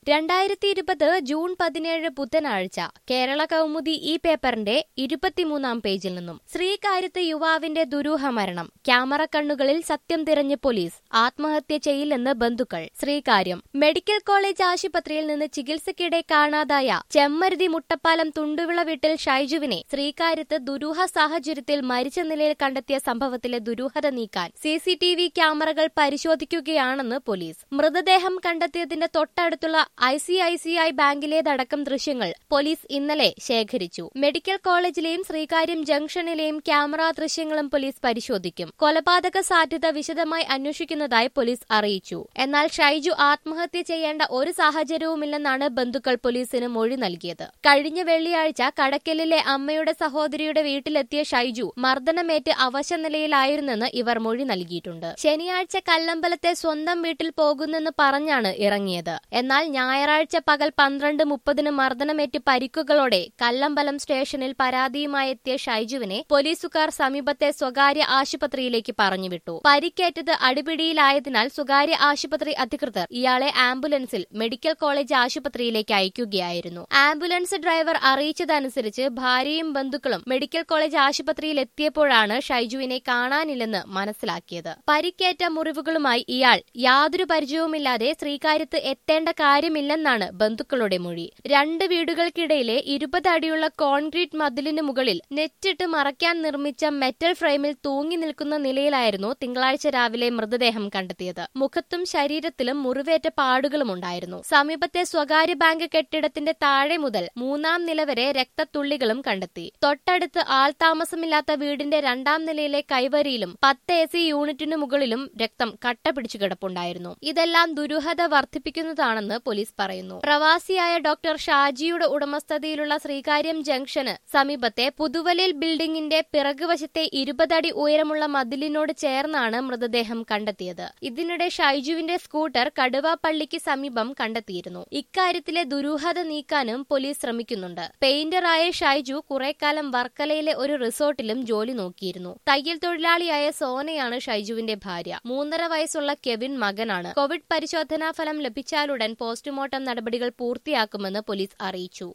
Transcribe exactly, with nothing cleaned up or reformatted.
രണ്ടായിരത്തി ഇരുപത് ജൂൺ പതിനേഴ് ബുധനാഴ്ച കേരള കൗമുദി ഈ പേപ്പറിന്റെ ഇരുപത്തിമൂന്നാം പേജിൽ നിന്നും ശ്രീകാര്യത്ത് യുവാവിന്റെ ദുരൂഹ മരണം. ക്യാമറ കണ്ണുകളിൽ സത്യം തിരഞ്ഞ് പോലീസ്. ആത്മഹത്യ ചെയ്യില്ലെന്ന് ബന്ധുക്കൾ. ശ്രീകാര്യം മെഡിക്കൽ കോളേജ് ആശുപത്രിയിൽ നിന്ന് ചികിത്സയ്ക്കിടെ കാണാതായ ചെമ്മരുതി മുട്ടപ്പാലം തുണ്ടുവിള വീട്ടിൽ ഷൈജുവിനെ ശ്രീകാര്യത്ത് ദുരൂഹ സാഹചര്യത്തിൽ മരിച്ച നിലയിൽ കണ്ടെത്തിയ സംഭവത്തിലെ ദുരൂഹത നീക്കാൻ സി സി ടി വി ക്യാമറകൾ പരിശോധിക്കുകയാണെന്ന് പോലീസ്. മൃതദേഹം കണ്ടെത്തിയതിന്റെ തൊട്ടടുത്തുള്ള I C I C I ബാങ്കിലേതടക്കം ദൃശ്യങ്ങൾ പോലീസ് ഇന്നലെ ശേഖരിച്ചു. മെഡിക്കൽ കോളേജിലെയും ശ്രീകാര്യം ജംഗ്ഷനിലെയും ക്യാമറ ദൃശ്യങ്ങളും പോലീസ് പരിശോധിക്കും. കൊലപാതക സാധ്യത വിശദമായി അന്വേഷിക്കുന്നതായി പോലീസ് അറിയിച്ചു. എന്നാൽ ഷൈജു ആത്മഹത്യ ചെയ്യേണ്ട ഒരു സാഹചര്യവുമില്ലെന്നാണ് ബന്ധുക്കൾ പോലീസിന് മൊഴി നൽകിയത്. കഴിഞ്ഞ വെള്ളിയാഴ്ച കടക്കലിലെ അമ്മയുടെ സഹോദരിയുടെ വീട്ടിലെത്തിയ ഷൈജു മർദ്ദനമേറ്റ് അവശനിലയിലായിരുന്നെന്ന് ഇവർ മൊഴി നൽകിയിട്ടുണ്ട്. ശനിയാഴ്ച കല്ലമ്പലത്തെ സ്വന്തം വീട്ടിൽ പോകുന്നെന്ന് പറഞ്ഞാണ് ഇറങ്ങിയത്. എന്നാൽ ഞായറാഴ്ച പകൽ പന്ത്രണ്ട് മുപ്പതിന് മർദ്ദനമേറ്റ് പരിക്കുകളോടെ കല്ലമ്പലം സ്റ്റേഷനിൽ പരാതിയുമായി എത്തിയ ഷൈജുവിനെ പോലീസുകാർ സമീപത്തെ സ്വകാര്യ ആശുപത്രിയിലേക്ക് പറഞ്ഞുവിട്ടു. പരിക്കേറ്റത് അടിപിടിയിലായതിനാൽ സ്വകാര്യ ആശുപത്രി അധികൃതർ ഇയാളെ ആംബുലൻസിൽ മെഡിക്കൽ കോളേജ് ആശുപത്രിയിലേക്ക് അയക്കുകയായിരുന്നു. ആംബുലൻസ് ഡ്രൈവർ അറിയിച്ചതനുസരിച്ച് ഭാര്യയും ബന്ധുക്കളും മെഡിക്കൽ കോളേജ് ആശുപത്രിയിൽ എത്തിയപ്പോഴാണ് ഷൈജുവിനെ കാണാനില്ലെന്ന് മനസ്സിലാക്കിയത്. പരിക്കേറ്റ മുറിവുകളുമായി ഇയാൾ യാതൊരു പരിചയവുമില്ലാതെ ശ്രീകാര്യത്ത് എത്തേണ്ട കാര്യമില്ലെന്നാണ് ബന്ധുക്കളുടെ മൊഴി. രണ്ട് വീടുകൾക്കിടയിലെ ഇരുപത് അടിയുള്ള കോൺക്രീറ്റ് മതിലിന് മുകളിൽ നെറ്റിട്ട് മറയ്ക്കാൻ നിർമ്മിച്ച മെറ്റൽ ഫ്രെയിമിൽ തൂങ്ങി നിൽക്കുന്ന നിലയിലായിരുന്നു തിങ്കളാഴ്ച രാവിലെ മൃതദേഹം കണ്ടെത്തിയത്. മുഖത്തും ശരീരത്തിലും മുറിവേറ്റ പാടുകളുമുണ്ടായിരുന്നു. സമീപത്തെ സ്വകാര്യ ബാങ്ക് കെട്ടിടത്തിന്റെ താഴെ മുതൽ മൂന്നാം നില വരെ രക്തത്തുള്ളികളും കണ്ടെത്തി. തൊട്ടടുത്ത് ആൾതാമസമില്ലാത്ത വീടിന്റെ രണ്ടാം നിലയിലെ കൈവരിയിലും പത്ത് എ സി യൂണിറ്റിനു മുകളിലും രക്തം കട്ട പിടിച്ചു കിടപ്പുണ്ടായിരുന്നു. ഇതെല്ലാം ദുരൂഹത വർദ്ധിപ്പിക്കുന്നതാണെന്ന് പോലീസ് പറയുന്നു. പ്രവാസിയായ ഡോക്ടർ ഷാജിയുടെ ഉടമസ്ഥതയിലുള്ള ശ്രീകാര്യം ജംഗ്ഷന് സമീപത്തെ പുതുവലിൽ ബിൽഡിംഗിന്റെ പിറകുവശത്തെ ഇരുപതടി ഉയരമുള്ള മതിലിനോട് ചേർന്നാണ് മൃതദേഹം കണ്ടെത്തിയത്. ഇതിനിടെ ഷൈജുവിന്റെ സ്കൂട്ടർ കടുവാപ്പള്ളിക്ക് സമീപം കണ്ടെത്തിയിരുന്നു. ഇക്കാര്യത്തിലെ ദുരൂഹത നീക്കാനും പോലീസ് ശ്രമിക്കുന്നുണ്ട്. പെയിന്ററായ ഷൈജു കുറെക്കാലം വർക്കലയിലെ ഒരു റിസോർട്ടിലും ജോലി നോക്കിയിരുന്നു. തയ്യൽ തൊഴിലാളിയായ സോനയാണ് ഷൈജുവിന്റെ ഭാര്യ. മൂന്നര വയസ്സുള്ള കെവിൻ മകനാണ്. കോവിഡ് പരിശോധനാ ഫലം ലഭിച്ചാലുടൻ പോസ്റ്റ്മോർട്ടം നടപടികൾ പൂർത്തിയാക്കുമെന്ന് പോലീസ് അറിയിച്ചു.